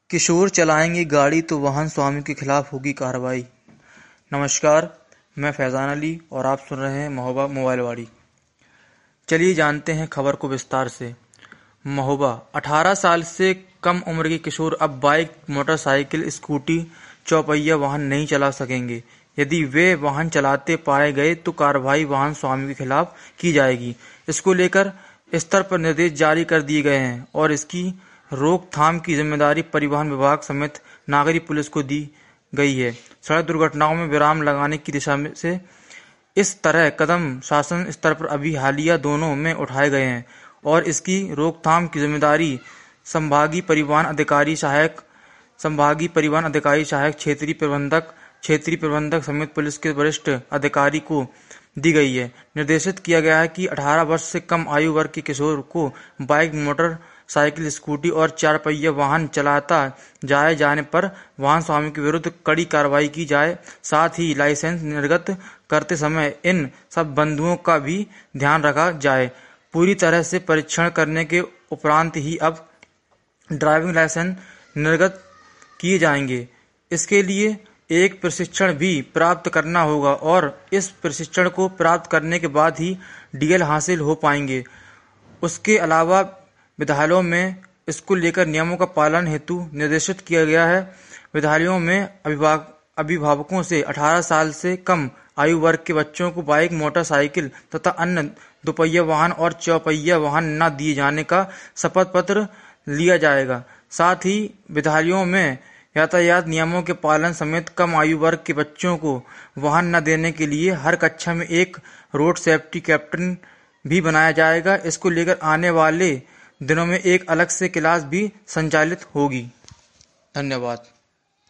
किशोर चलाएंगे गाड़ी तो वाहन स्वामी के खिलाफ होगी कार्रवाई। नमस्कार, मैं फैजान अली और आप सुन रहे हैं महोबा मोबाइल वाड़ी। चलिए जानते हैं खबर को विस्तार से। महोबा 18 साल से कम उम्र के किशोर अब बाइक, मोटरसाइकिल, स्कूटी, चौपहिया वाहन नहीं चला सकेंगे। यदि वे वाहन चलाते पाए गए तो कार्रवाई वाहन स्वामी के खिलाफ की जाएगी। इसको लेकर स्तर पर निर्देश जारी कर दिए गए हैं और इसकी रोकथाम की जिम्मेदारी परिवहन विभाग समेत नागरिक पुलिस को दी गई है। सड़क दुर्घटनाओं में विराम लगाने की दिशा से इस तरह कदम शासन स्तर पर अभी हालिया दोनों में उठाए गए हैं और इसकी रोकथाम की जिम्मेदारी संभागीय परिवहन अधिकारी सहायक, क्षेत्रीय प्रबंधक समेत पुलिस के वरिष्ठ अधिकारी को दी गई है। निर्देशित किया गया है कि 18 वर्ष से कम आयु वर्ग के किशोर को बाइक, मोटरसाइकिल, स्कूटी और 4 पहिया वाहन चलाता जाने पर वाहन स्वामी के विरुद्ध कड़ी कार्रवाई की जाए। साथ ही लाइसेंस निर्गत करते समय इन सब बंधुओं का भी ध्यान रखा जाए। पूरी तरह से परीक्षण करने के उपरांत ही अब ड्राइविंग लाइसेंस निर्गत किए जाएंगे। इसके लिए एक प्रशिक्षण भी प्राप्त करना होगा और इस प्रशिक्षण को प्राप्त करने के बाद ही डीएल हासिल हो पाएंगे। उसके अलावा विद्यालयों में इसको लेकर नियमों का पालन हेतु निर्देशित किया गया है। विद्यालयों में अभिभावकों से 18 साल से कम आयु वर्ग के बच्चों को बाइक, मोटरसाइकिल तथा अन्य दोपहिया वाहन और चौपहिया वाहन न दिए जाने का शपथ पत्र लिया जाएगा। साथ ही विद्यालयों में यातायात नियमों के पालन समेत कम आयु वर्ग के बच्चों को वाहन न देने के लिए हर कक्षा में एक रोड सेफ्टी कैप्टन भी बनाया जाएगा। इसको लेकर आने वाले दिनों में एक अलग से क्लास भी संचालित होगी। धन्यवाद।